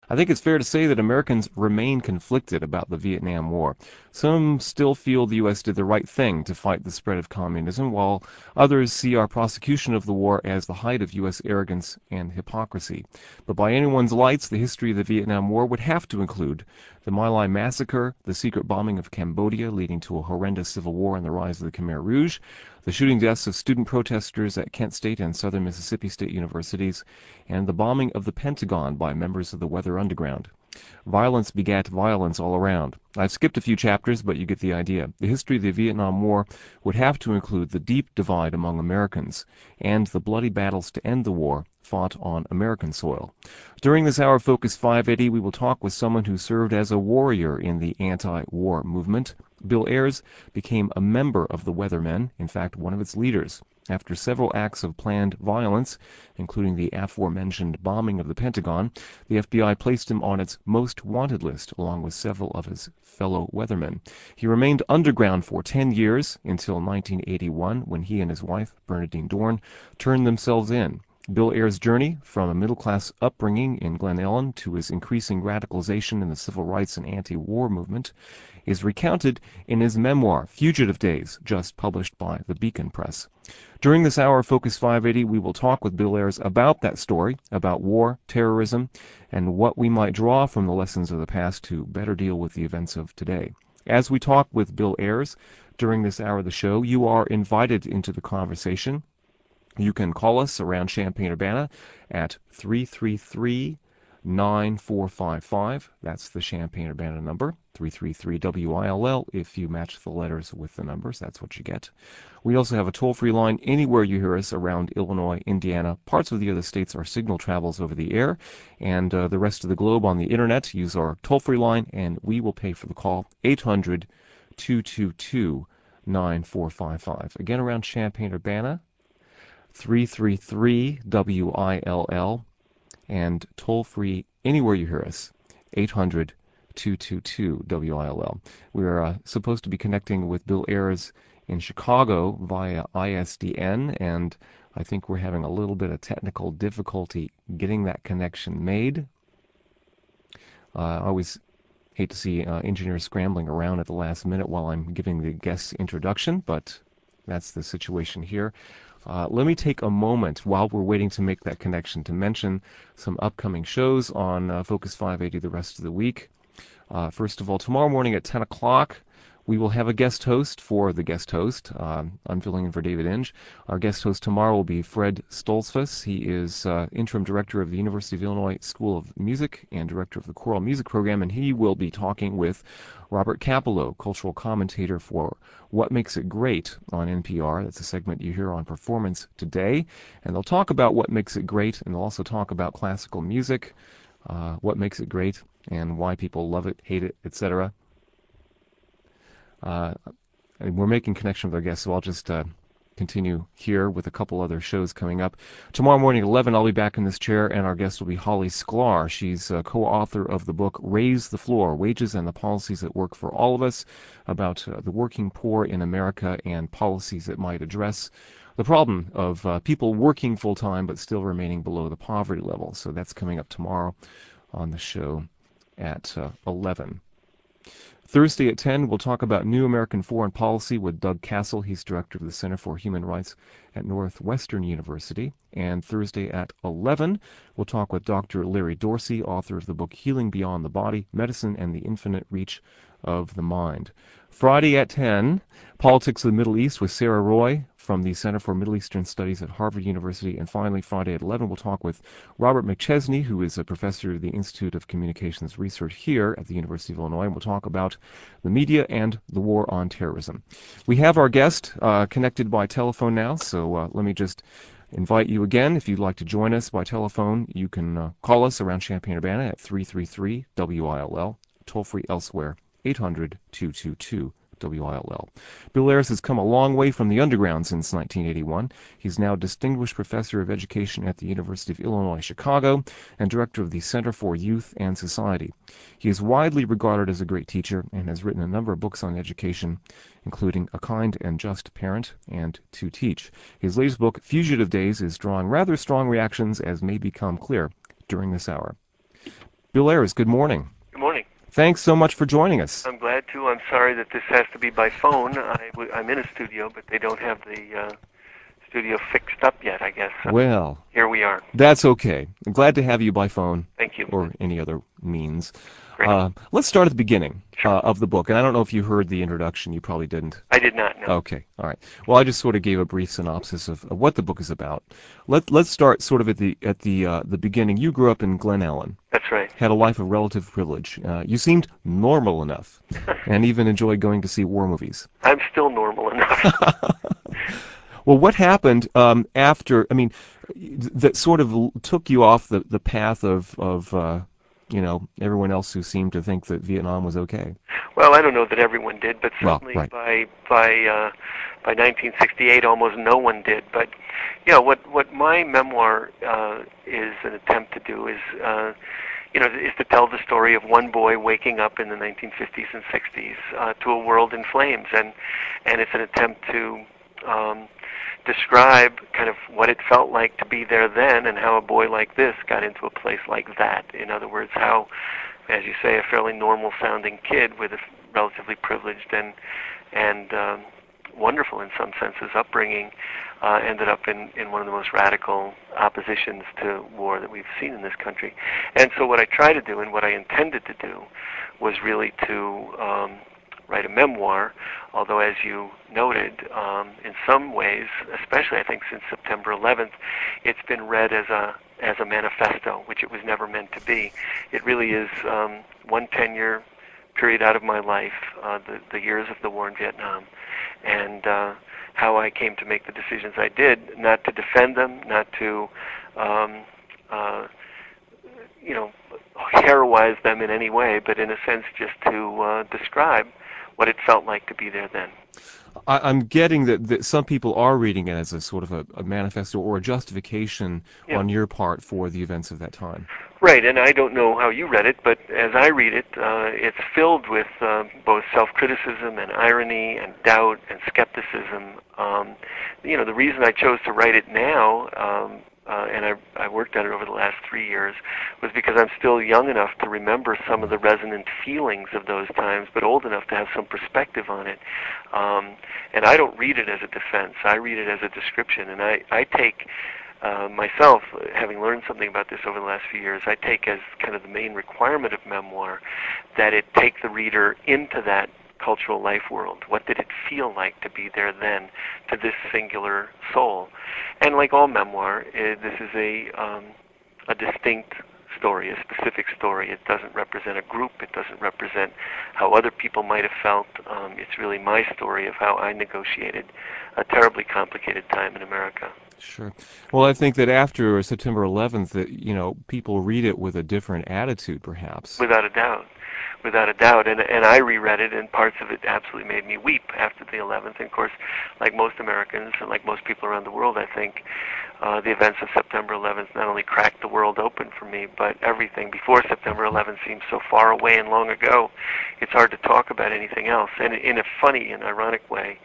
I think it's fair to say that Americans remain conflicted about the Vietnam War. Some still feel the U.S. did the right thing to fight the spread of communism, while others see our prosecution of the war as the height of U.S. arrogance and hypocrisy. But by anyone's lights, the history of the Vietnam War would have to include the My Lai massacre, the secret bombing of Cambodia leading to a horrendous civil war and the rise of the Khmer Rouge, the shooting deaths of student protesters at Kent State and Southern Mississippi State universities, and the bombing of the Pentagon by members of the Weather Underground. Violence begat violence all around. I've skipped a few chapters, but you get the idea. The history of the Vietnam War would have to include the deep divide among Americans and the bloody battles to end the war fought on American soil. During this hour of Focus 580, we will talk with someone who served as a warrior in the anti-war movement. Bill Ayers became a member of the Weathermen, in fact, one of its leaders. After several acts of planned violence, including the aforementioned bombing of the Pentagon, the FBI placed him on its most wanted list, along with several of his fellow weathermen. He remained underground for 10 years, until 1981, when he and his wife, Bernadine Dorn, turned themselves in. Bill Ayers' journey from a middle-class upbringing in Glen Ellen to his increasing radicalization in the civil rights and anti-war movement is recounted in his memoir, Fugitive Days, just published by the Beacon Press. During this hour of Focus 580, we will talk with Bill Ayers about that story, about war, terrorism, and what we might draw from the lessons of the past to better deal with the events of today. As we talk with Bill Ayers during this hour of the show, you are invited into the conversation. You can call us around Champaign-Urbana at 333-9455. That's the Champaign-Urbana number, 333-WILL. If you match the letters with the numbers, that's what you get. We also have a toll-free line anywhere you hear us around Illinois, Indiana. Parts of the other states, our signal travels over the air, and the rest of the globe on the internet use our toll-free line, and we will pay for the call, 800-222-9455. Again, around Champaign-Urbana, 333-WILL, and toll-free anywhere you hear us, 800-222-WILL. We are supposed to be connecting with Bill Ayers in Chicago via ISDN, and I think we're having a little bit of technical difficulty getting that connection made. I always hate to see engineers scrambling around at the last minute while I'm giving the guest's introduction, but that's the situation here. Let me take a moment while we're waiting to make that connection to mention some upcoming shows on Focus 580 the rest of the week. First of all, tomorrow morning at 10 o'clock, we will have a guest host for the guest host. I'm filling in for David Inge. Our guest host tomorrow will be Fred Stolzfus. He is interim director of the University of Illinois School of Music and director of the choral music program, and he will be talking with Robert Capello, cultural commentator for What Makes It Great on NPR. That's a segment you hear on Performance Today. And they'll talk about what makes it great, and they'll also talk about classical music, what makes it great, and why people love it, hate it, etc. We're making connection with our guests, so I'll just continue here with a couple other shows coming up. Tomorrow morning at 11, I'll be back in this chair, and our guest will be Holly Sklar. She's co-author of the book Raise the Floor, Wages and the Policies That Work for All of Us, about the working poor in America and policies that might address the problem of people working full-time but still remaining below the poverty level. So that's coming up tomorrow on the show at 11. Thursday at 10, we'll talk about New American Foreign Policy with Doug Castle. He's director of the Center for Human Rights at Northwestern University. And Thursday at 11, we'll talk with Dr. Larry Dorsey, author of the book Healing Beyond the Body, Medicine and the Infinite Reach of the Mind. Friday at 10, Politics of the Middle East with Sarah Roy from the Center for Middle Eastern Studies at Harvard University. And finally, Friday at 11, we'll talk with Robert McChesney, who is a professor of the Institute of Communications Research here at the University of Illinois, and we'll talk about the media and the war on terrorism. We have our guest connected by telephone now, so let me just invite you again. If you'd like to join us by telephone, you can call us around Champaign-Urbana at 333-WILL, toll-free elsewhere, 800-222-WILL. Bill Ayers has come a long way from the underground since 1981. He's now Distinguished Professor of Education at the University of Illinois Chicago and Director of the Center for Youth and Society. He is widely regarded as a great teacher and has written a number of books on education, including A Kind and Just Parent and To Teach. His latest book, Fugitive Days, is drawing rather strong reactions, as may become clear during this hour. Bill Ayers, good morning. Good morning. Thanks so much for joining us. I'm glad to. I'm sorry that this has to be by phone. I'm in a studio, but they don't have the studio fixed up yet, I guess. So Well, here we are. that's okay. I'm glad to have you by phone. Thank you. Or any other means. Great. Let's start at the beginning Sure. of the book. And I don't know if you heard the introduction. You probably didn't. I did not know. Okay, all right. Well, I just sort of gave a brief synopsis of what the book is about. Let's start sort of at the beginning. You grew up in Glen Ellen. That's right. Had a life of relative privilege. You seemed normal enough, and even enjoyed going to see war movies. I'm still normal enough. Well, what happened after? I mean, that sort of took you off the path of everyone else who seemed to think that Vietnam was okay. Well, I don't know that everyone did, but Well, certainly right. by 1968, almost no one did. But yeah, what my memoir is an attempt to do is is to tell the story of one boy waking up in the 1950s and 60s to a world in flames, and it's an attempt to describe kind of what it felt like to be there then, and how a boy like this got into a place like that. In other words, how, as you say, a fairly normal-sounding kid with a relatively privileged and wonderful, in some senses, upbringing ended up in one of the most radical oppositions to war that we've seen in this country. And so what I try to do, and what I intended to do, was really to write a memoir, although, as you noted, in some ways, especially I think since September 11th, it's been read as a manifesto, which it was never meant to be. It really is one 10-year period out of my life, the years of the war in Vietnam, and how I came to make the decisions I did, not to defend them, not to heroize them in any way, but in a sense just to describe what it felt like to be there then. I'm getting that some people are reading it as a sort of a manifesto or a justification on your part for the events of that time. Right, and I don't know how you read it, but as I read it, it's filled with both self-criticism and irony and doubt and skepticism. The reason I chose to write it now, and I worked on it over the last 3 years, was because I'm still young enough to remember some of the resonant feelings of those times, but old enough to have some perspective on it. And I don't read it as a defense. I read it as a description, and I take myself, having learned something about this over the last few years, I take as kind of the main requirement of memoir that it take the reader into that cultural life world. What did it feel like to be there then, to this singular soul? And like all memoir, this is a distinct story, a specific story. It doesn't represent a group. It doesn't represent how other people might have felt. It's really my story of how I negotiated a terribly complicated time in America. Sure. Well, I think that after September 11th, that people read it with a different attitude, perhaps. Without a doubt. Without a doubt. And I reread it, and parts of it absolutely made me weep after the 11th. And of course, like most Americans and like most people around the world, I think the events of September 11th not only cracked the world open for me, but everything before September 11th seems so far away and long ago, it's hard to talk about anything else. And in a funny and ironic way,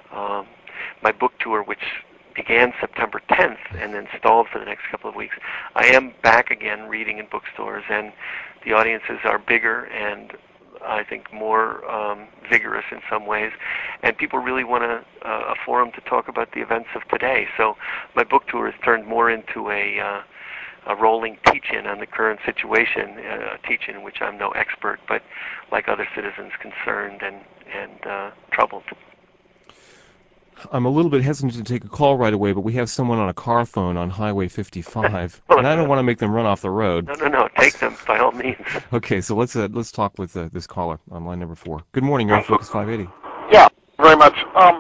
my book tour, which began September 10th and then stalled for the next couple of weeks, I am back again reading in bookstores, and the audiences are bigger and I think more vigorous in some ways, and people really want a forum to talk about the events of today. So my book tour has turned more into a rolling teach-in on the current situation, a teach-in in which I'm no expert, but like other citizens, concerned and troubled. I'm a little bit hesitant to take a call right away, but we have someone on a car phone on Highway 55, and I don't want to make them run off the road. No, take them by all means. Okay, so let's talk with this caller on line number 4. Good morning, you're on Focus 580. Yeah, very much.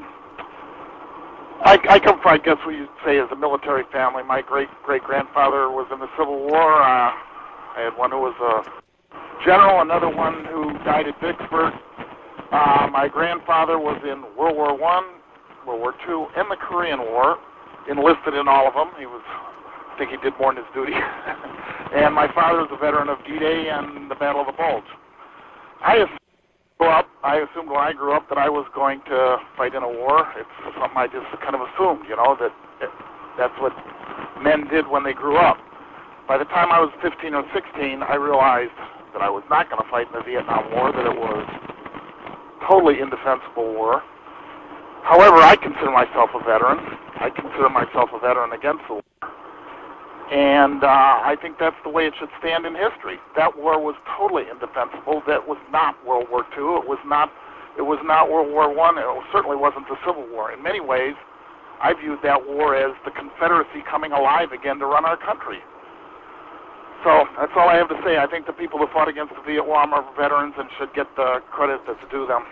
I come from, I guess what you'd say, is a military family. My great-grandfather was in the Civil War. I had one who was a general, another one who died at Vicksburg. My grandfather was in World War I, World War II, and the Korean War, enlisted in all of them. I think he did more than his duty. And my father was a veteran of D-Day and the Battle of the Bulge. I assumed when I grew up that I was going to fight in a war. It's something I just kind of assumed, that that's what men did when they grew up. By the time I was 15 or 16, I realized that I was not going to fight in the Vietnam War, that it was a totally indefensible war. However, I consider myself a veteran. I consider myself a veteran against the war. And I think that's the way it should stand in history. That war was totally indefensible. That was not World War II. It was not World War I. It certainly wasn't the Civil War. In many ways, I viewed that war as the Confederacy coming alive again to run our country. So that's all I have to say. I think the people who fought against the Vietnam are veterans and should get the credit that's due them.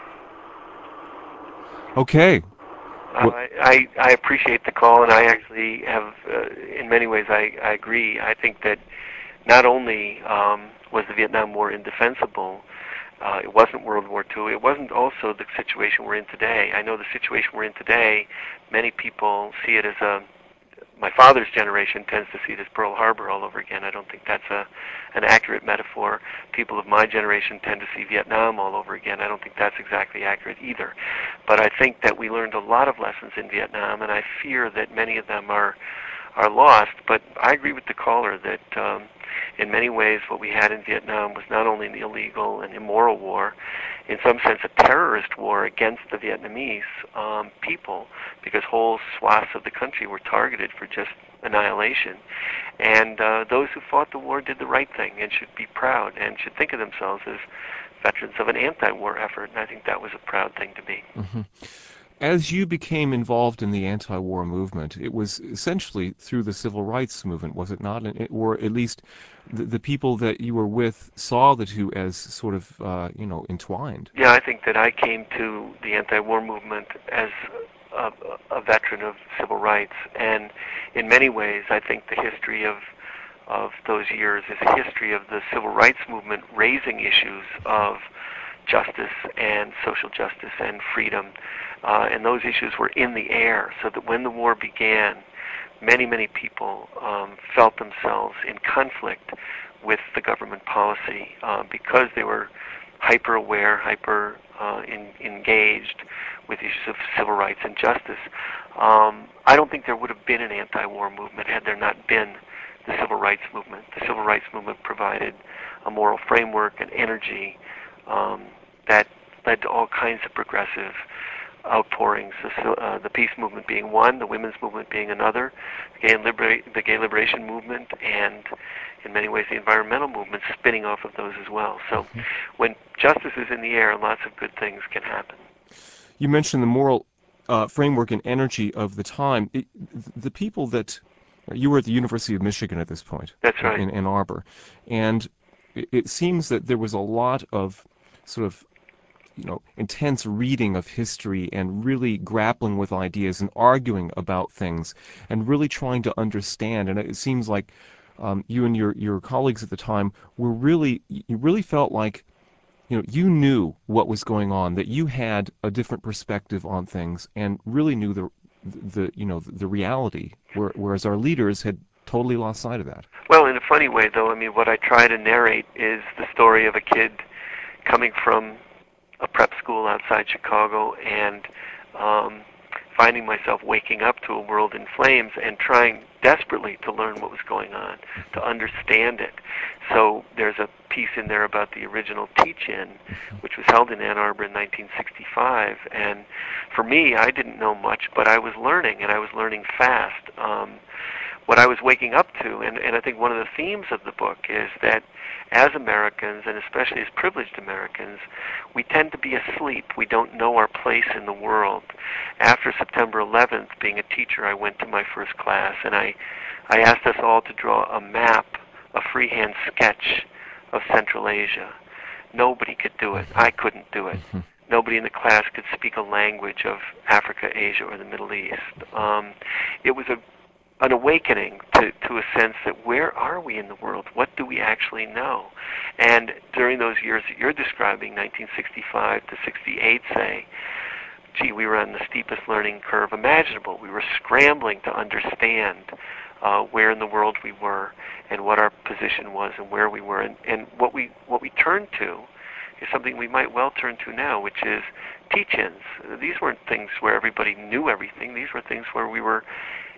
Okay. I appreciate the call, and I actually have, in many ways, I agree. I think that not only was the Vietnam War indefensible, it wasn't World War II, it wasn't also the situation we're in today. I know the situation we're in today, many people see it as my father's generation tends to see it as Pearl Harbor all over again. I don't think that's an accurate metaphor. People of my generation tend to see Vietnam all over again. I don't think that's exactly accurate either. But I think that we learned a lot of lessons in Vietnam, and I fear that many of them are lost. But I agree with the caller that in many ways what we had in Vietnam was not only an illegal and immoral war, in some sense a terrorist war against the Vietnamese people, because whole swaths of the country were targeted for just annihilation. And those who fought the war did the right thing and should be proud and should think of themselves as veterans of an anti-war effort, and I think that was a proud thing to be. Mm-hmm. As you became involved in the anti-war movement, it was essentially through the civil rights movement, was it not? Or at least the people that you were with saw the two as sort of, entwined. Yeah, I think that I came to the anti-war movement as a veteran of civil rights, and in many ways, I think the history of those years is a history of the civil rights movement raising issues of justice and social justice and freedom. And those issues were in the air, so that when the war began, many, many people felt themselves in conflict with the government policy because they were hyper-aware, engaged with issues of civil rights and justice. I don't think there would have been an anti-war movement had there not been the civil rights movement. The civil rights movement provided a moral framework and energy that led to all kinds of progressive outpourings, the peace movement being one, the women's movement being another, the gay liberation movement, and in many ways the environmental movement spinning off of those as well. So when justice is in the air, lots of good things can happen. You mentioned the moral framework and energy of the time. The people that you were at the University of Michigan at this point. That's right. In Ann Arbor. And it seems that there was a lot of sort of intense reading of history and really grappling with ideas and arguing about things and really trying to understand. And it seems like you and your colleagues at the time you really felt like you knew what was going on, that you had a different perspective on things and really knew the reality, whereas our leaders had totally lost sight of that. Well, in a funny way, though, I mean, what I try to narrate is the story of a kid coming from a prep school outside Chicago and finding myself waking up to a world in flames and trying desperately to learn what was going on, to understand it. So there's a piece in there about the original teach-in, which was held in Ann Arbor in 1965. And for me, I didn't know much, but I was learning, and I was learning fast. What I was waking up to, and I think one of the themes of the book is that as Americans, and especially as privileged Americans, we tend to be asleep. We don't know our place in the world. After September 11th, being a teacher, I went to my first class, and I asked us all to draw a map, a freehand sketch of Central Asia. Nobody could do it. I couldn't do it. Nobody in the class could speak a language of Africa, Asia, or the Middle East. It was an awakening to a sense that where are we in the world? What do we actually know? And during those years that you're describing, 1965 to 68, say, gee, we were on the steepest learning curve imaginable. We were scrambling to understand where in the world we were and what our position was and where we were. And what we turned to is something we might well turn to now, which is teach-ins. These weren't things where everybody knew everything. These were things where we were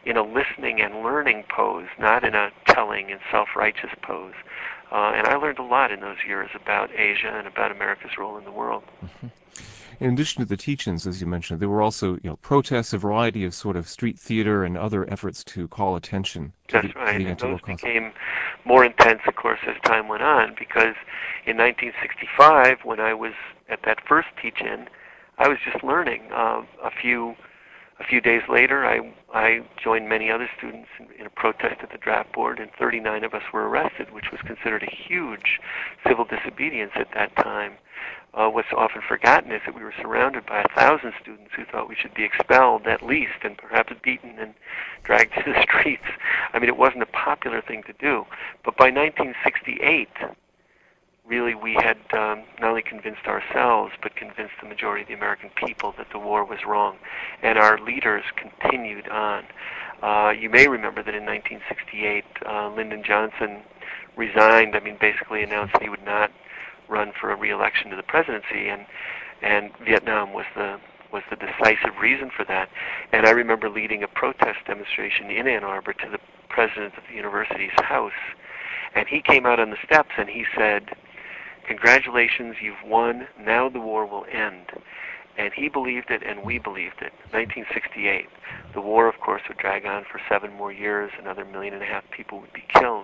in a listening and learning pose, not in a telling and self-righteous pose. And I learned a lot in those years about Asia and about America's role in the world. Mm-hmm. In addition to the teach-ins, as you mentioned, there were also, protests, a variety of sort of street theater and other efforts to call attention to That's right, the and anti-war those cause. became more intense, of course, as time went on, because in 1965, when I was at that first teach-in, I was just learning. A few days later, I joined many other students in a protest at the draft board, and 39 of us were arrested, which was considered a huge civil disobedience at that time. What's often forgotten is that we were surrounded by 1,000 students who thought we should be expelled at least, and perhaps beaten and dragged to the streets. I mean, it wasn't a popular thing to do. But by 1968, really we had not only convinced ourselves, but convinced the majority of the American people that the war was wrong. And our leaders continued on. You may remember that in 1968, Lyndon Johnson resigned, basically announced that he would not run for a re-election to the presidency, and Vietnam was the decisive reason for that. And I remember leading a protest demonstration in Ann Arbor to the president of the university's house, and he came out on the steps and he said, "Congratulations, you've won. Now the war will end." And he believed it, and we believed it. 1968. The war, of course, would drag on for 7 more years. Another 1.5 million people would be killed.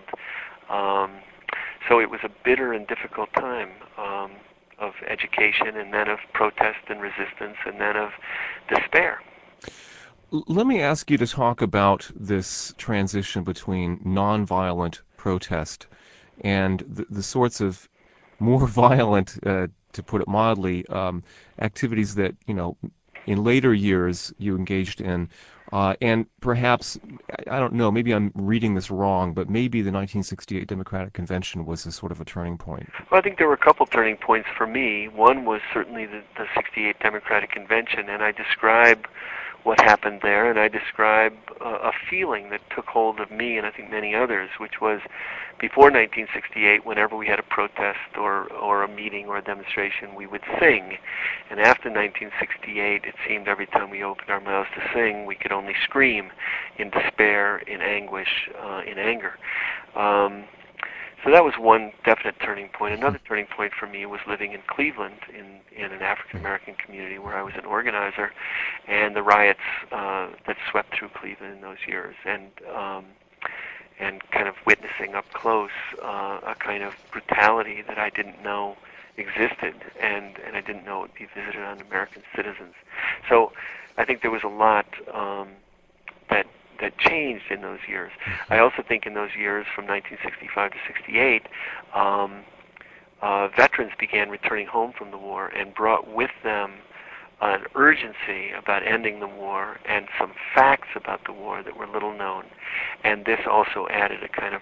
So it was a bitter and difficult time of education, and then of protest and resistance, and then of despair. Let me ask you to talk about this transition between nonviolent protest and the sorts of more violent, to put it mildly, activities that, in later years you engaged in. And perhaps, I don't know, maybe I'm reading this wrong, but maybe the 1968 Democratic Convention was a sort of a turning point. Well, I think there were a couple turning points for me. One was certainly the 68 Democratic Convention, and I describe what happened there, and I describe a feeling that took hold of me and I think many others, which was before 1968, whenever we had a protest or a meeting or a demonstration, we would sing. And after 1968, it seemed every time we opened our mouths to sing, we could only scream in despair, in anguish, in anger. So that was one definite turning point. Another turning point for me was living in Cleveland in an African American community where I was an organizer, and the riots that swept through Cleveland in those years, and kind of witnessing up close a kind of brutality that I didn't know existed, and I didn't know it would be visited on American citizens. So I think there was a lot that changed in those years. I also think in those years from 1965 to 68, veterans began returning home from the war and brought with them an urgency about ending the war and some facts about the war that were little known. And this also added a kind of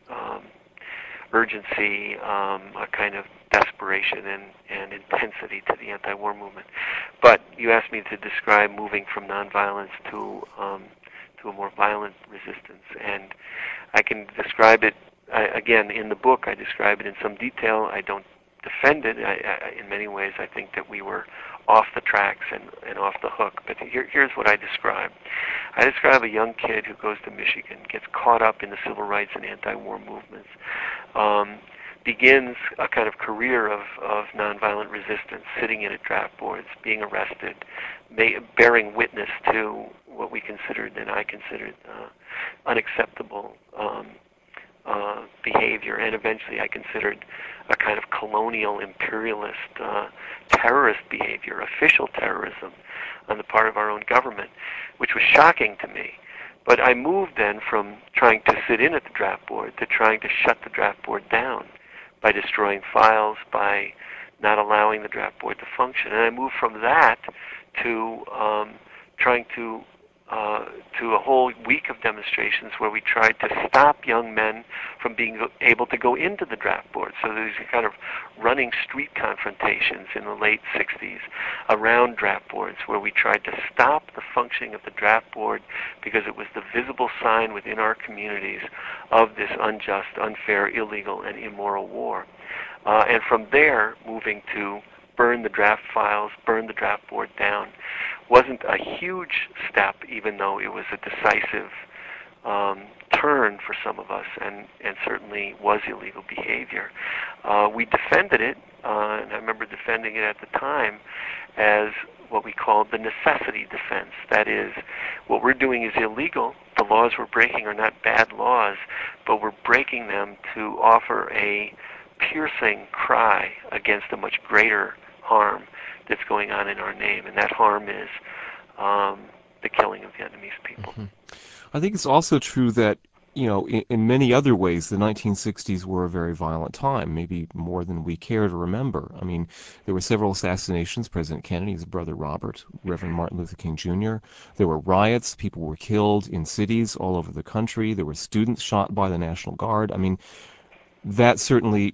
urgency, a kind of desperation and intensity to the anti-war movement. But you asked me to describe moving from nonviolence to a more violent resistance, and I can describe it again in the book. I describe it in some detail. I don't defend it. In many ways, I think that we were off the tracks and off the hook. But here's what I describe. I describe a young kid who goes to Michigan, gets caught up in the civil rights and anti-war movements, begins a kind of career of nonviolent resistance, sitting in at draft boards, being arrested, bearing witness to what we considered and I considered unacceptable behavior, and eventually I considered a kind of colonial, imperialist, terrorist behavior, official terrorism on the part of our own government, which was shocking to me. But I moved then from trying to sit in at the draft board to trying to shut the draft board down by destroying files, by not allowing the draft board to function. And I moved from that to trying to a whole week of demonstrations where we tried to stop young men from being able to go into the draft board. So there's a kind of running street confrontations in the late 60s around draft boards where we tried to stop the functioning of the draft board because it was the visible sign within our communities of this unjust, unfair, illegal, and immoral war. And from there, moving to burn the draft files, burn the draft board down. wasn't a huge step, even though it was a decisive turn for some of us, and certainly was illegal behavior. We defended it, and I remember defending it at the time as what we called the necessity defense. That is, what we're doing is illegal. The laws we're breaking are not bad laws, but we're breaking them to offer a piercing cry against a much greater harm that's going on in our name, and that harm is the killing of Vietnamese people. Mm-hmm. I think it's also true that, in many other ways, the 1960s were a very violent time, maybe more than we care to remember. I mean, there were several assassinations. President Kennedy's brother Robert, Reverend Martin Luther King Jr. There were riots. People were killed in cities all over the country. There were students shot by the National Guard. I mean, that certainly,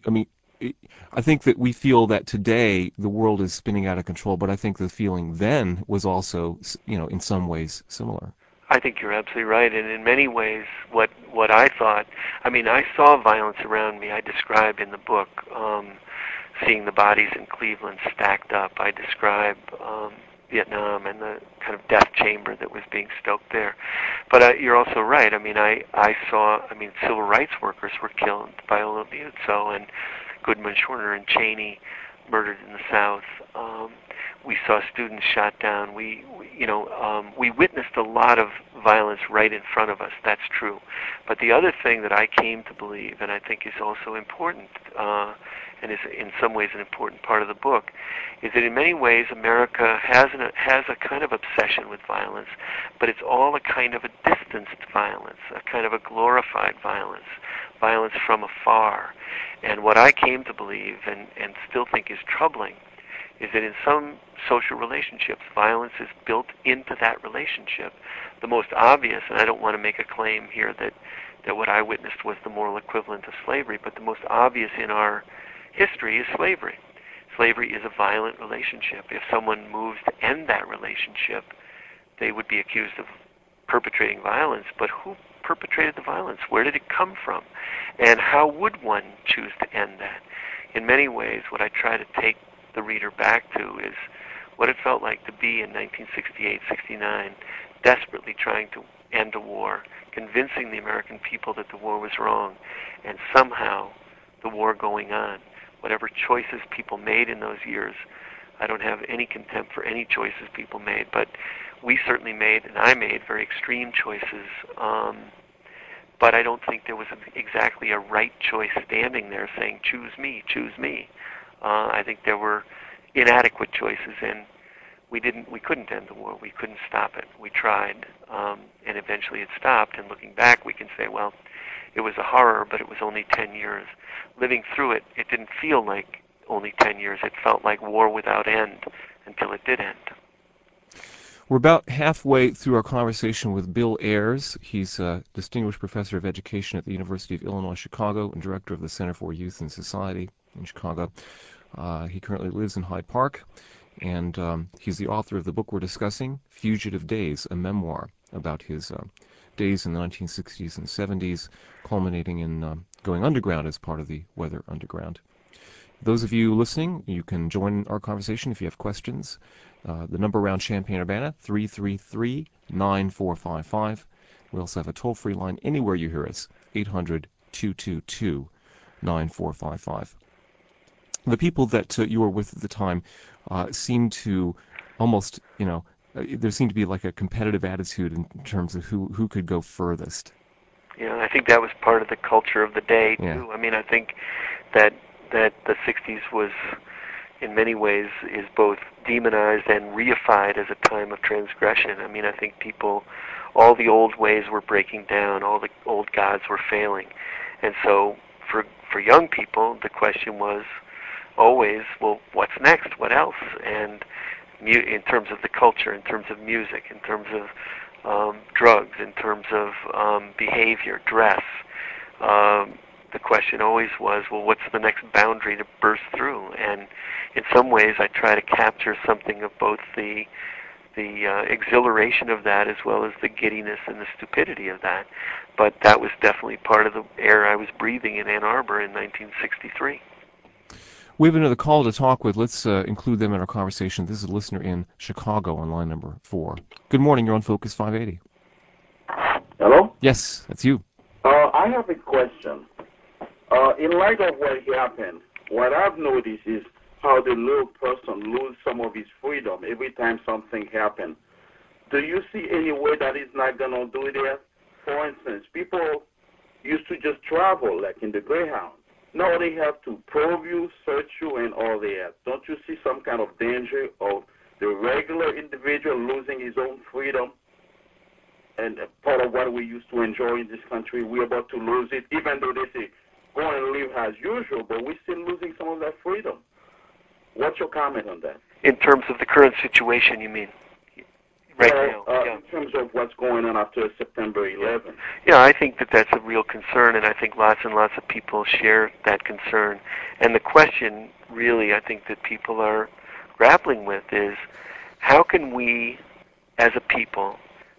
I think that we feel that today the world is spinning out of control, but I think the feeling then was also, in some ways similar. I think you're absolutely right, and in many ways, what I thought, I saw violence around me. I describe in the book seeing the bodies in Cleveland stacked up. I describe Vietnam and the kind of death chamber that was being stoked there. But you're also right. I saw, civil rights workers were killed, Viola Liuzzo and Goodman, Schwerner, and Cheney murdered in the South. We saw students shot down. We witnessed a lot of violence right in front of us. That's true. But the other thing that I came to believe, and I think is also important, and is in some ways an important part of the book, is that in many ways America has a kind of obsession with violence, but it's all a kind of a distanced violence, a kind of a glorified violence from afar. And what I came to believe, and still think is troubling, is that in some social relationships, violence is built into that relationship. The most obvious, and I don't want to make a claim here that what I witnessed was the moral equivalent of slavery, but the most obvious in our history is slavery. Slavery is a violent relationship. If someone moves to end that relationship, they would be accused of perpetrating violence, but who perpetrated the violence? Where did it come from? And how would one choose to end that? In many ways, what I try to take the reader back to is what it felt like to be in 1968-69, desperately trying to end a war, convincing the American people that the war was wrong, and somehow the war going on. Whatever choices people made in those years, I don't have any contempt for any choices people made, but we certainly made, and I made, very extreme choices, but I don't think there was exactly a right choice standing there saying, choose me, choose me. I think there were inadequate choices, and we couldn't end the war. We couldn't stop it. We tried, and eventually it stopped. And looking back, we can say, well, it was a horror, but it was only 10 years. Living through it, it didn't feel like only 10 years. It felt like war without end until it did end. We're about halfway through our conversation with Bill Ayers. He's a distinguished professor of education at the University of Illinois Chicago and director of the Center for Youth and Society in Chicago. He currently lives in Hyde Park, and he's the author of the book we're discussing, Fugitive Days, a memoir about his days in the 1960s and 70s, culminating in going underground as part of the Weather Underground. Those of you listening, you can join our conversation if you have questions. The number around Champaign-Urbana, 333-9455. We also have a toll-free line anywhere you hear us, 800-222-9455. The people that you were with at the time seemed to almost, there seemed to be like a competitive attitude in terms of who could go furthest. Yeah, I think that was part of the culture of the day, too. Yeah. I think that the 60s was, in many ways, is both demonized and reified as a time of transgression. I think all the old ways were breaking down, all the old gods were failing. And so for young people, the question was always, well, what's next? What else? And in terms of the culture, in terms of music, in terms of drugs, in terms of behavior, dress, the question always was, well, what's the next boundary to burst through? And in some ways, I try to capture something of both the exhilaration of that as well as the giddiness and the stupidity of that. But that was definitely part of the air I was breathing in Ann Arbor in 1963. We have another call to talk with. Let's include them in our conversation. This is a listener in Chicago on line number 4. Good morning. You're on Focus 580. Hello? Yes, that's you. I have a question. In light of what happened, what I've noticed is how the little person loses some of his freedom every time something happens. Do you see any way that he's not going to do that? For instance, people used to just travel, like in the Greyhound. Now they have to probe you, search you, and all that. Don't you see some kind of danger of the regular individual losing his own freedom? And part of what we used to enjoy in this country, we're about to lose it, even though they say, go and live as usual, but we're still losing some of that freedom. What's your comment on that? In terms of the current situation, you mean? Right now, in terms of what's going on after September 11th. Yeah, I think that that's a real concern, and I think lots and lots of people share that concern. And the question, really, I think that people are grappling with is, how can we, as a people,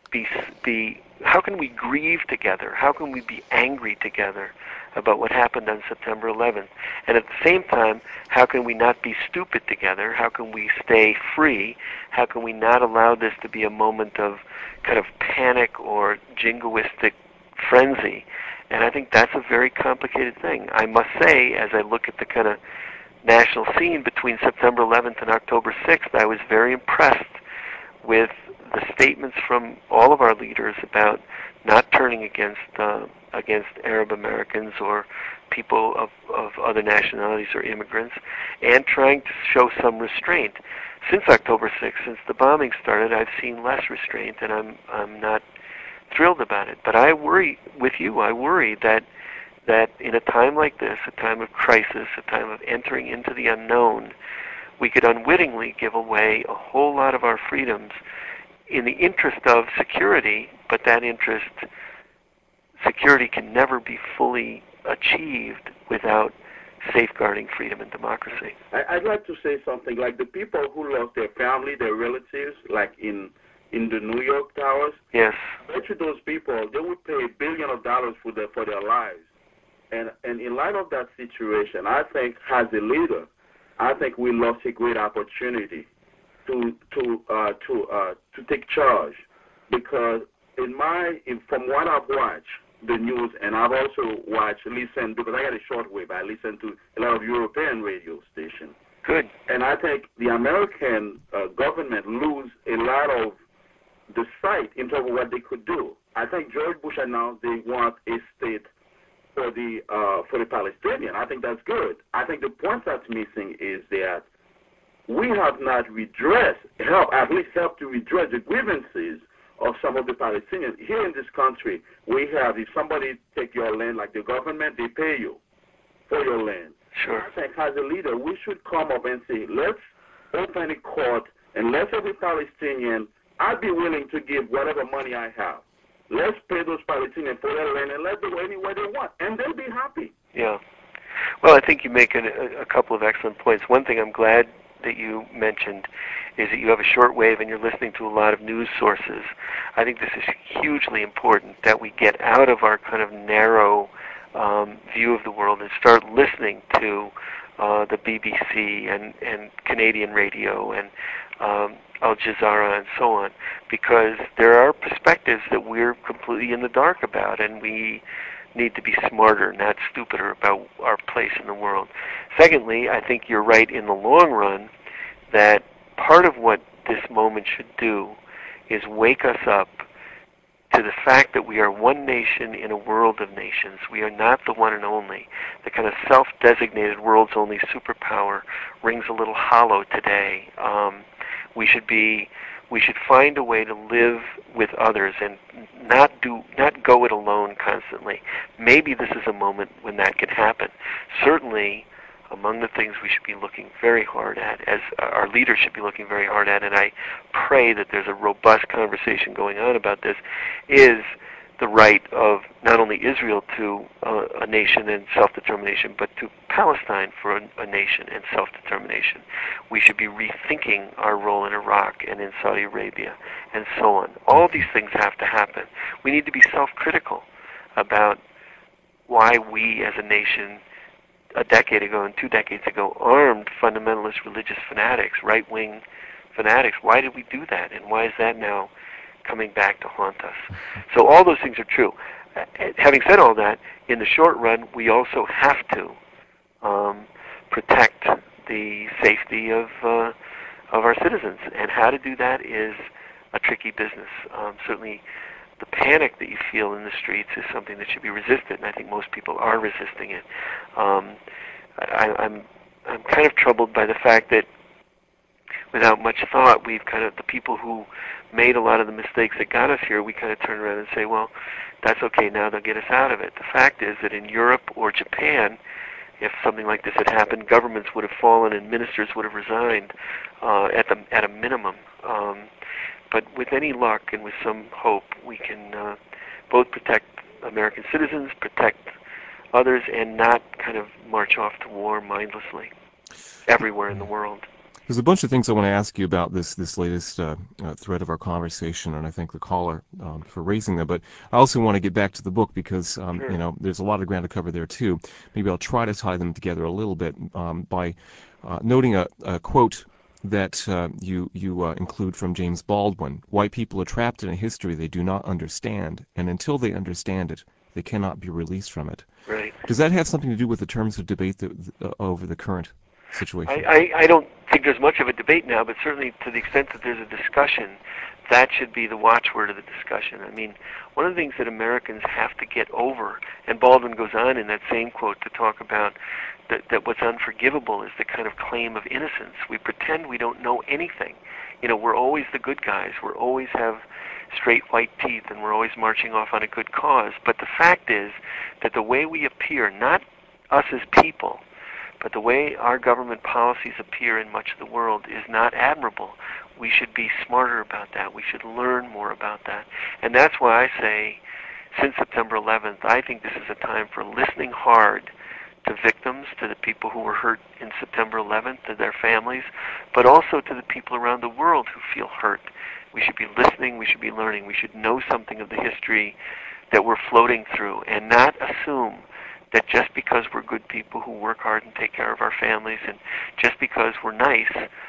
how can we grieve together? How can we be angry together about what happened on September 11th? And at the same time, how can we not be stupid together? How can we stay free? How can we not allow this to be a moment of kind of panic or jingoistic frenzy? And I think that's a very complicated thing. I must say, as I look at the kind of national scene between September 11th and October 6th, I was very impressed with the statements from all of our leaders about not turning against Arab Americans or people of other nationalities or immigrants, and trying to show some restraint. Since October 6th, since the bombing started, I've seen less restraint, and I'm not thrilled about it. But I worry with you. I worry that in a time like this, a time of crisis, a time of entering into the unknown, we could unwittingly give away a whole lot of our freedoms in the interest of security, but that security can never be fully achieved without safeguarding freedom and democracy. I'd like to say something, like the people who lost their family, their relatives, like in the New York towers. Yes. I bet you those people, they would pay $1 billion for their lives. And in light of that situation, I think as a leader, I think we lost a great opportunity to take charge, because from what I've watched the news, and I've also listened, because I got a shortwave, I listen to a lot of European radio stations. Good. And I think the American government lose a lot of the sight in terms of what they could do. I think George Bush announced they want a state for the Palestinian. I think that's good. I think the point that's missing is that we have not at least helped to redress the grievances of some of the Palestinians. Here in this country, we have, if somebody take your land, like the government, they pay you for your land. Sure. I think as a leader, we should come up and say, let's open a court and let every Palestinian, I'd be willing to give whatever money I have. Let's pay those Palestinians for their land and let them go anywhere they want, and they'll be happy. Yeah. Well, I think you make a couple of excellent points. One thing I'm glad that you mentioned is that you have a shortwave and you're listening to a lot of news sources. I think this is hugely important, that we get out of our kind of narrow view of the world and start listening to the BBC and Canadian radio and Al Jazeera and so on, because there are perspectives that we're completely in the dark about, and we need to be smarter, not stupider, about our place in the world. Secondly, I think you're right in the long run that part of what this moment should do is wake us up to the fact that we are one nation in a world of nations. We are not the one and only. The kind of self-designated world's only superpower rings a little hollow today. We should find a way to live with others and not go it alone constantly. Maybe this is a moment when that can happen. Certainly, among the things we should be looking very hard at, as our leaders should be looking very hard at, and I pray that there's a robust conversation going on about this, is the right of not only Israel to a nation and self-determination, but to Palestine for a nation and self-determination. We should be rethinking our role in Iraq and in Saudi Arabia and so on. All these things have to happen. We need to be self-critical about why we as a nation a decade ago and 2 decades ago armed fundamentalist religious fanatics, right-wing fanatics. Why did we do that, and why is that now coming back to haunt us? So all those things are true. Having said all that, in the short run, we also have to protect the safety of our citizens, and how to do that is a tricky business. Certainly, the panic that you feel in the streets is something that should be resisted, and I think most people are resisting it. I'm kind of troubled by the fact that, without much thought, the people who made a lot of the mistakes that got us here, we kind of turn around and say, well, that's okay, now they'll get us out of it. The fact is that in Europe or Japan, if something like this had happened, governments would have fallen and ministers would have resigned at a minimum. But with any luck and with some hope, we can both protect American citizens, protect others, and not kind of march off to war mindlessly everywhere in the world. There's a bunch of things I want to ask you about this latest thread of our conversation, and I thank the caller for raising them. But I also want to get back to the book because Sure. There's a lot of ground to cover there too. Maybe I'll try to tie them together a little bit by noting a quote that you include from James Baldwin. White people are trapped in a history they do not understand, and until they understand it, they cannot be released from it. Right. Does that have something to do with the terms of debate over the current situation? I don't think there's much of a debate now, but certainly to the extent that there's a discussion, that should be the watchword of the discussion. I mean, one of the things that Americans have to get over, and Baldwin goes on in that same quote to talk about that what's unforgivable is the kind of claim of innocence. We pretend we don't know anything. We're always the good guys. We're always have straight white teeth, and we're always marching off on a good cause. But the fact is that the way we appear, not us as people, but the way our government policies appear in much of the world is not admirable. We should be smarter about that. We should learn more about that. And that's why I say, since September 11th, I think this is a time for listening hard to victims, to the people who were hurt in September 11th, to their families, but also to the people around the world who feel hurt. We should be listening, we should be learning, we should know something of the history that we're floating through, and not assume that just because we're good people who work hard and take care of our families, and just because we're nice,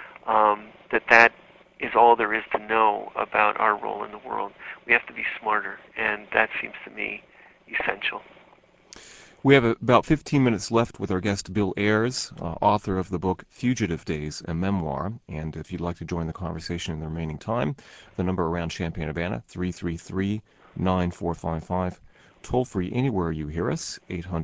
that is all there is to know about our role in the world. We have to be smarter, and that seems to me essential. We have about 15 minutes left with our guest Bill Ayers, author of the book Fugitive Days, a memoir. And if you'd like to join the conversation in the remaining time, the number around Champaign-Urbana, 333-9455. Toll free anywhere you hear us,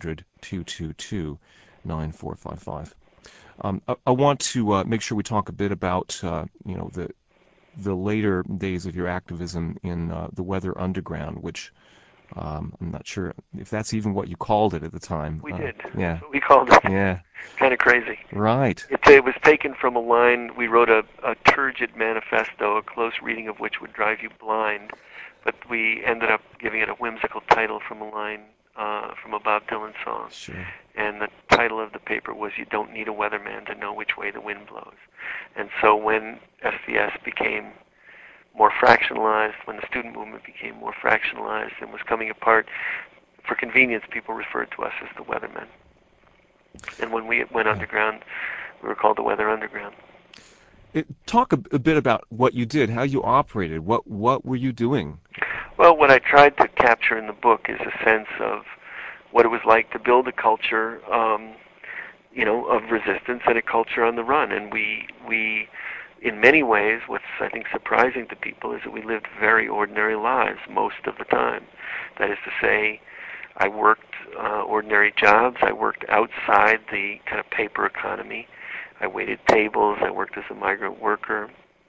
800-222-9455. I want to make sure we talk a bit about the later days of your activism in the Weather Underground, which I'm not sure if that's even what you called it at the time. We did. Yeah. That's what we called it. Yeah. Kind of crazy. Right. It was taken from a line. We wrote a turgid manifesto, a close reading of which would drive you blind, but we ended up giving it a whimsical title from a line from a Bob Dylan song. Sure. And the title of the paper was "You Don't Need a Weatherman to Know Which Way the Wind Blows." And so when SDS became more fractionalized, when the student movement became more fractionalized and was coming apart, for convenience, people referred to us as the Weathermen. And when we went underground, we were called the Weather Underground. Talk a bit about what you did, how you operated. What were you doing? Well, what I tried to capture in the book is a sense of what it was like to build a culture, of resistance and a culture on the run. And we in many ways, what's I think surprising to people is that we lived very ordinary lives most of the time. That is to say, I worked ordinary jobs. I worked outside the kind of paper economy. I waited tables. I worked as a migrant worker.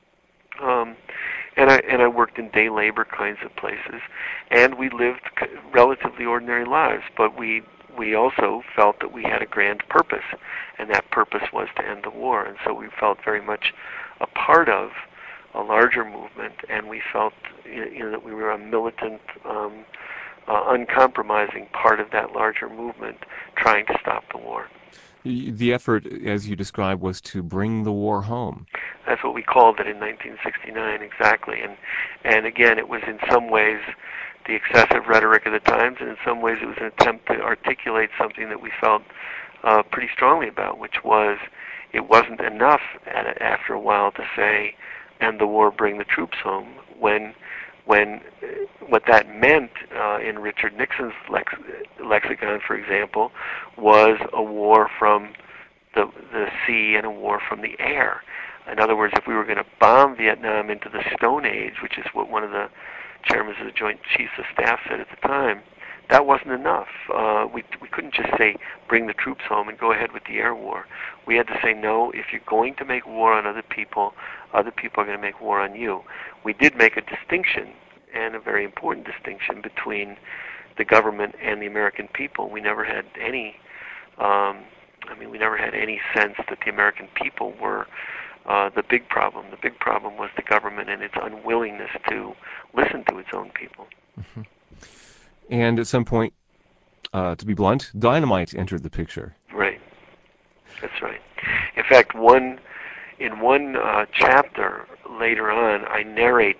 And I worked in day labor kinds of places. And we lived relatively ordinary lives, but we also felt that we had a grand purpose, and that purpose was to end the war. And so we felt very much a part of a larger movement, and we felt that we were a militant, uncompromising part of that larger movement trying to stop the war. The effort, as you described, was to bring the war home. That's what we called it in 1969, exactly. And again, it was in some ways the excessive rhetoric of the times, and in some ways it was an attempt to articulate something that we felt pretty strongly about, which was it wasn't enough after a while to say, "End the war, bring the troops home," when what that meant in Richard Nixon's lexicon, for example, was a war from the sea and a war from the air. In other words, if we were going to bomb Vietnam into the Stone Age, which is what one of the chairmen of the Joint Chiefs of Staff said at the time, that wasn't enough. We couldn't just say, bring the troops home and go ahead with the air war. We had to say, no, if you're going to make war on other people are going to make war on you. We did make a distinction, and a very important distinction, between the government and the American people. We never had any, we never had any sense that the American people were the big problem. The big problem was the government and its unwillingness to listen to its own people. Mm-hmm. And at some point, to be blunt, dynamite entered the picture. Right. That's right. In fact, in one chapter later on, I narrate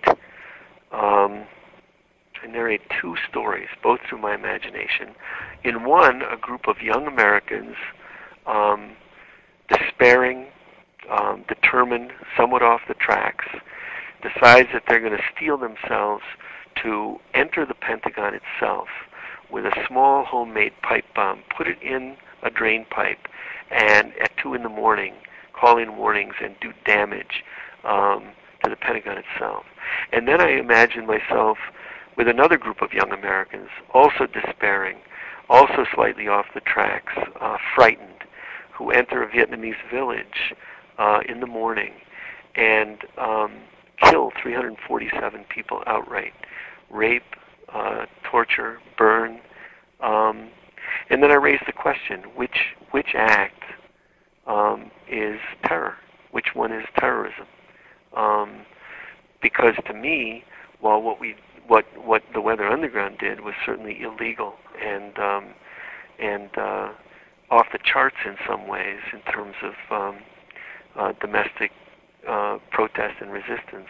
two stories, both through my imagination. In one, a group of young Americans, despairing, determined, somewhat off the tracks, decides that they're going to steel themselves to enter the Pentagon itself with a small homemade pipe bomb, put it in a drain pipe, and at 2 a.m, call in warnings and do damage to the Pentagon itself. And then I imagine myself with another group of young Americans, also despairing, also slightly off the tracks, frightened, who enter a Vietnamese village in the morning and kill 347 people outright, rape, torture, burn, and then I raise the question: which act is terror? Which one is terrorism? Because to me, while what the Weather Underground did was certainly illegal and off the charts in some ways in terms of domestic protest and resistance,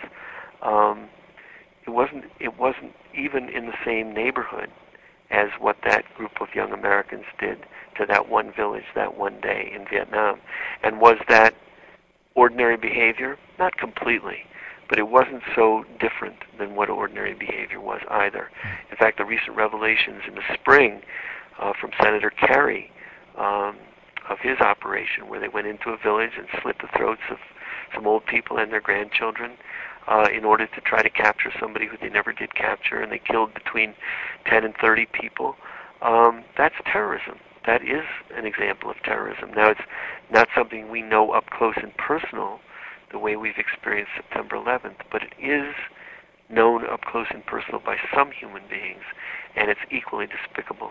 it wasn't even in the same neighborhood as what that group of young Americans did to that one village that one day in Vietnam. And was that ordinary behavior? Not completely, but it wasn't so different than what ordinary behavior was either. In fact, the recent revelations in the spring from Senator Kerry of his operation, where they went into a village and slit the throats of some old people and their grandchildren in order to try to capture somebody who they never did capture, and they killed between 10 and 30 people. That's terrorism. That is an example of terrorism. Now, it's not something we know up close and personal the way we've experienced September 11th, but it is known up close and personal by some human beings, and it's equally despicable.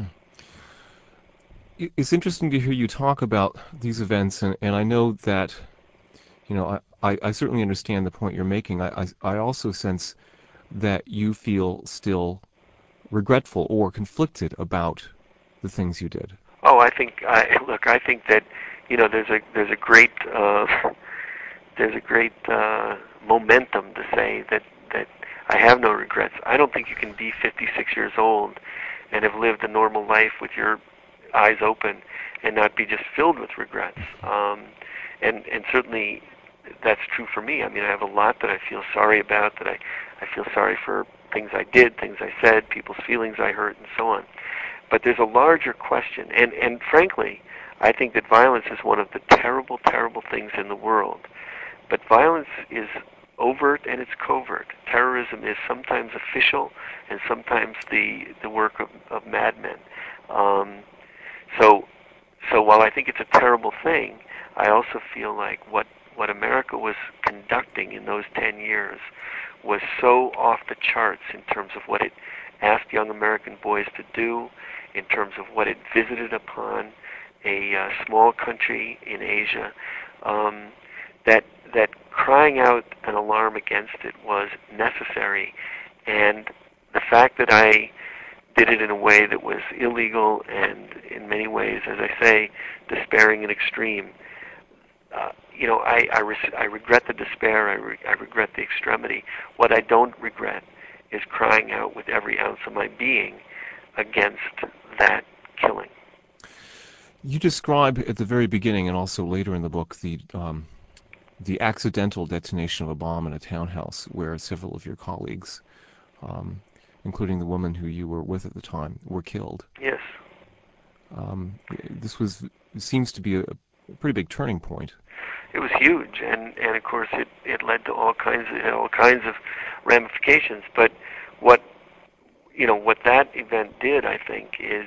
It's interesting to hear you talk about these events, and I know that, I certainly understand the point you're making. I also sense that you feel still regretful or conflicted about the things you did. Oh, I think that there's a great momentum to say that I have no regrets. I don't think you can be 56 years old and have lived a normal life with your eyes open and not be just filled with regrets. And certainly that's true for me. I mean, I have a lot that I feel sorry about, that I feel sorry for things I did, things I said, people's feelings I hurt, and so on. But there's a larger question, and frankly, I think that violence is one of the terrible, terrible things in the world. But violence is overt and it's covert. Terrorism is sometimes official and sometimes the work of madmen. So while I think it's a terrible thing, I also feel like what America was conducting in those 10 years was so off the charts in terms of what it asked young American boys to do, in terms of what it visited upon a small country in Asia, that crying out an alarm against it was necessary. And the fact that I did it in a way that was illegal and in many ways, as I say, despairing and extreme, I regret the despair, I regret the extremity. What I don't regret is crying out with every ounce of my being against that killing. You describe at the very beginning and also later in the book the accidental detonation of a bomb in a townhouse where several of your colleagues, um, including the woman who you were with at the time, were killed. Yes. This seems to be a pretty big turning point. It was huge, and of course it led to all kinds of ramifications. But what what that event did, I think, is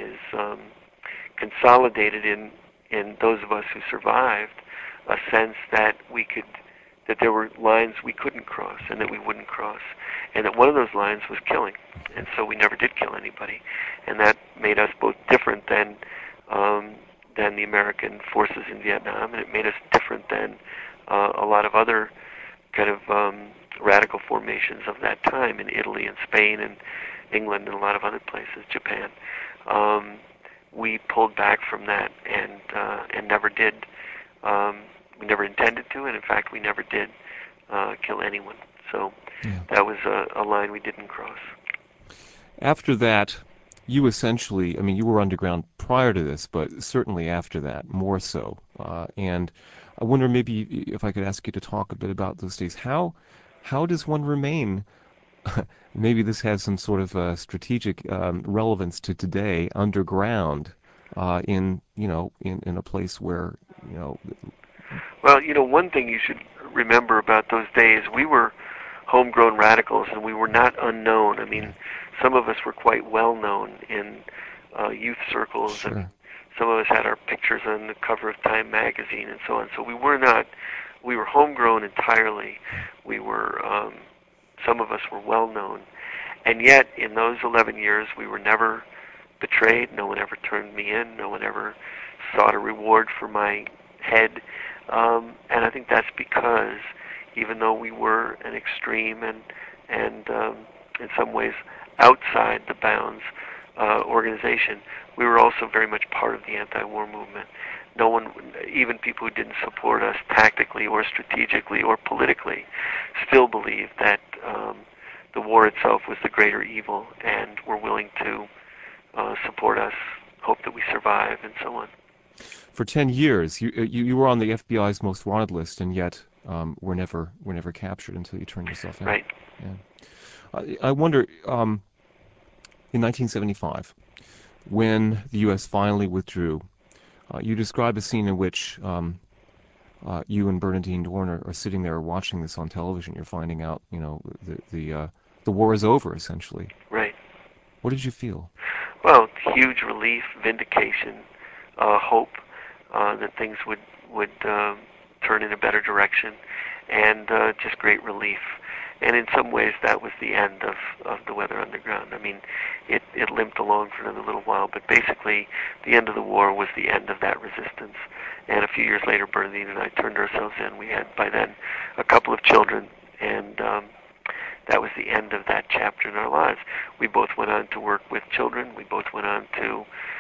consolidated in those of us who survived a sense that there were lines we couldn't cross and that we wouldn't cross, and that one of those lines was killing, and so we never did kill anybody, and that made us both different than the American forces in Vietnam, and it made us different than a lot of other kind of radical formations of that time in Italy and Spain and England and a lot of other places, Japan. We pulled back from that and never did. We never intended to, and in fact, we never did kill anyone. So that was a line we didn't cross. After that, you essentially, I mean, you were underground prior to this, but certainly after that, more so. And I wonder maybe if I could ask you to talk a bit about those days. How does one remain? Maybe this has some sort of strategic relevance to today, underground, in a place where Well, one thing you should remember about those days, we were homegrown radicals, and we were not unknown. I mean, some of us were quite well known in youth circles, Sure. and some of us had our pictures on the cover of Time magazine and so on. So we were homegrown entirely. We were, some of us were well known, and yet in those 11 years, we were never betrayed. No one ever turned me in. No one ever sought a reward for my head. And I think that's because even though we were an extreme and in some ways outside the bounds organization, we were also very much part of the anti-war movement. No one, even people who didn't support us tactically or strategically or politically, still believed that the war itself was the greater evil and were willing to support us, hope that we survive, and so on. For 10 years, you were on the FBI's most wanted list, and yet were never captured until you turned yourself in. Right. Yeah. I wonder, in 1975, when the U.S. finally withdrew, you describe a scene in which you and Bernardine Dohrn are sitting there watching this on television. You're finding out, the war is over, essentially. Right. What did you feel? Well, huge relief, vindication, hope that things would turn in a better direction, and just great relief. And in some ways, that was the end of the Weather Underground. I mean, it limped along for another little while, but basically, the end of the war was the end of that resistance. And a few years later, Bernadine and I turned ourselves in. We had, by then, a couple of children, and that was the end of that chapter in our lives. We both went on to work with children. We both went on to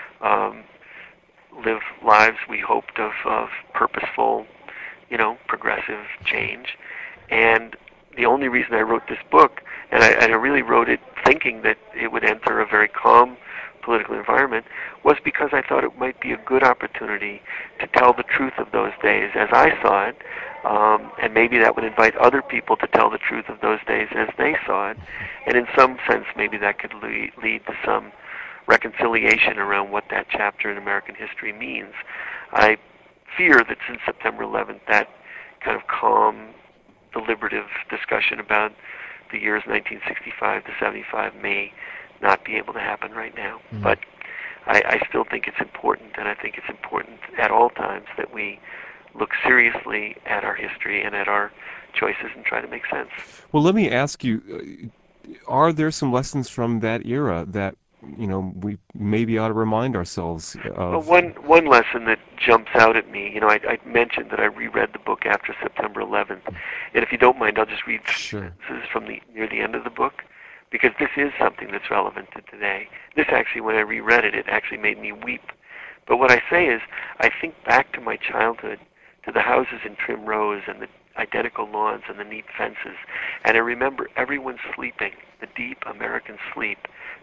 live lives we hoped of purposeful, progressive change. And the only reason I wrote this book, and I really wrote it thinking that it would enter a very calm political environment, was because I thought it might be a good opportunity to tell the truth of those days as I saw it, and maybe that would invite other people to tell the truth of those days as they saw it, and in some sense maybe that could lead to some reconciliation around what that chapter in American history means. I fear that since September 11th, that kind of calm, deliberative discussion about the years 1965 to 75 may not be able to happen right now. Mm-hmm. But I still think it's important, and I think it's important at all times that we look seriously at our history and at our choices and try to make sense. Well, let me ask you, are there some lessons from that era that we maybe ought to remind ourselves of? Well, one lesson that jumps out at me, I mentioned that I reread the book after September 11th, and if you don't mind, I'll just read sentences from near the end of the book, because this is something that's relevant to today. This actually, when I reread it, it actually made me weep. But what I say is, I think back to my childhood, to the houses in trim rows and the identical lawns and the neat fences, and I remember everyone sleeping, the deep American sleep,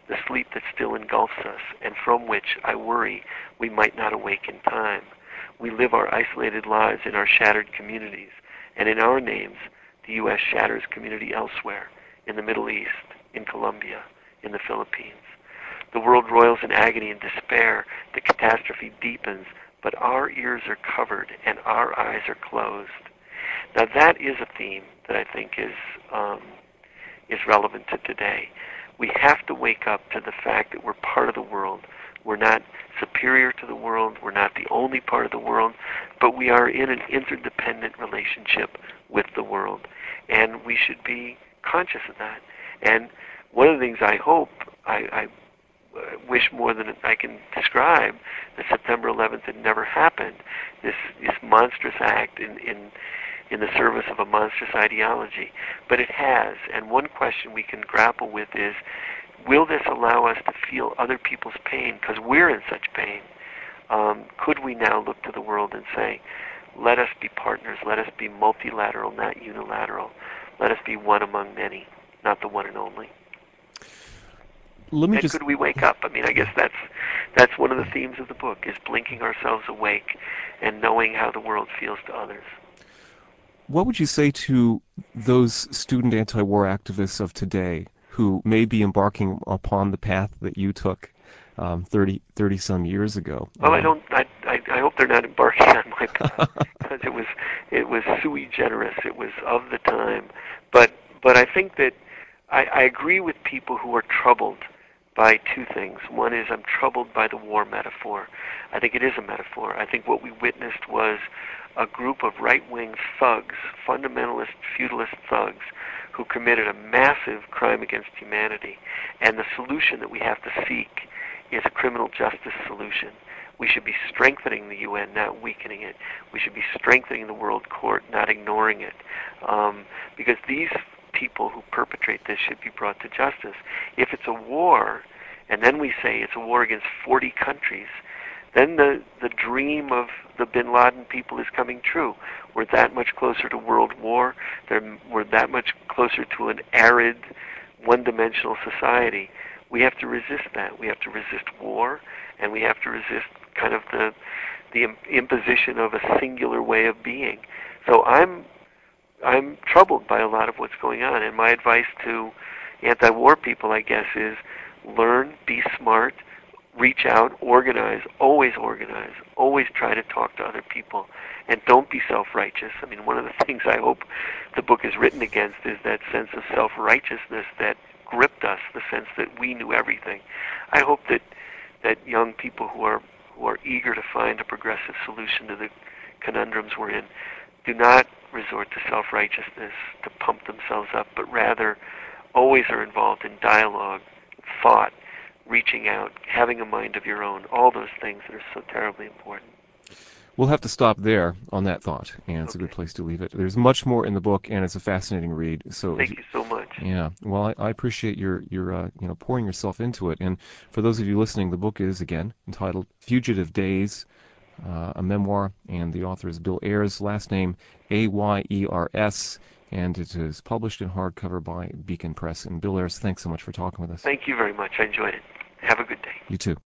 the sleep that still engulfs us, and from which I worry we might not awake in time. We live our isolated lives in our shattered communities, and in our names, the U.S. shatters community elsewhere, in the Middle East, in Colombia, in the Philippines. The world roils in agony and despair. The catastrophe deepens, but our ears are covered and our eyes are closed. Now that is a theme that I think is relevant to today. We have to wake up to the fact that we're part of the world. We're not superior to the world. We're not the only part of the world, but we are in an interdependent relationship with the world, and we should be conscious of that. And one of the things I hope, I wish more than I can describe, that September 11th had never happened. This monstrous act in the service of a monstrous ideology, but it has. And one question we can grapple with is, will this allow us to feel other people's pain because we're in such pain? Could we now look to the world and say, let us be partners, let us be multilateral, not unilateral, let us be one among many, not the one and only? Could we wake up? I mean, I guess that's one of the themes of the book, is blinking ourselves awake and knowing how the world feels to others. What would you say to those student anti-war activists of today who may be embarking upon the path that you took 30 some years ago? Well, I hope they're not embarking on my path, because it was sui generis. It was of the time. But I think that I agree with people who are troubled by two things. One is, I'm troubled by the war metaphor. I think it is a metaphor. I think what we witnessed was a group of right-wing thugs, fundamentalist, feudalist thugs, who committed a massive crime against humanity. And the solution that we have to seek is a criminal justice solution. We should be strengthening the UN, not weakening it. We should be strengthening the World Court, not ignoring it. Because these people who perpetrate this should be brought to justice. If it's a war, and then we say it's a war against 40 countries, then the dream of the bin Laden people is coming true. We're that much closer to world war. We're that much closer to an arid, one-dimensional society. We have to resist that. We have to resist war, and we have to resist kind of the imposition of a singular way of being. So I'm troubled by a lot of what's going on, and my advice to anti-war people, I guess, is learn, be smart, reach out, organize, always try to talk to other people, and don't be self-righteous. I mean, one of the things I hope the book is written against is that sense of self-righteousness that gripped us, the sense that we knew everything. I hope that young people who are eager to find a progressive solution to the conundrums we're in do not resort to self-righteousness to pump themselves up, but rather always are involved in dialogue, thought, reaching out, having a mind of your own, all those things that are so terribly important. We'll have to stop there on that thought, and it's a good place to leave it. There's much more in the book, and it's a fascinating read. So thank you so much. Yeah, well, I appreciate your pouring yourself into it. And for those of you listening, the book is again entitled Fugitive Days, a memoir, and the author is Bill Ayers, last name Ayers, and it is published in hardcover by Beacon Press. And Bill Ayers, thanks so much for talking with us. Thank you very much. I enjoyed it. Have a good day. You too.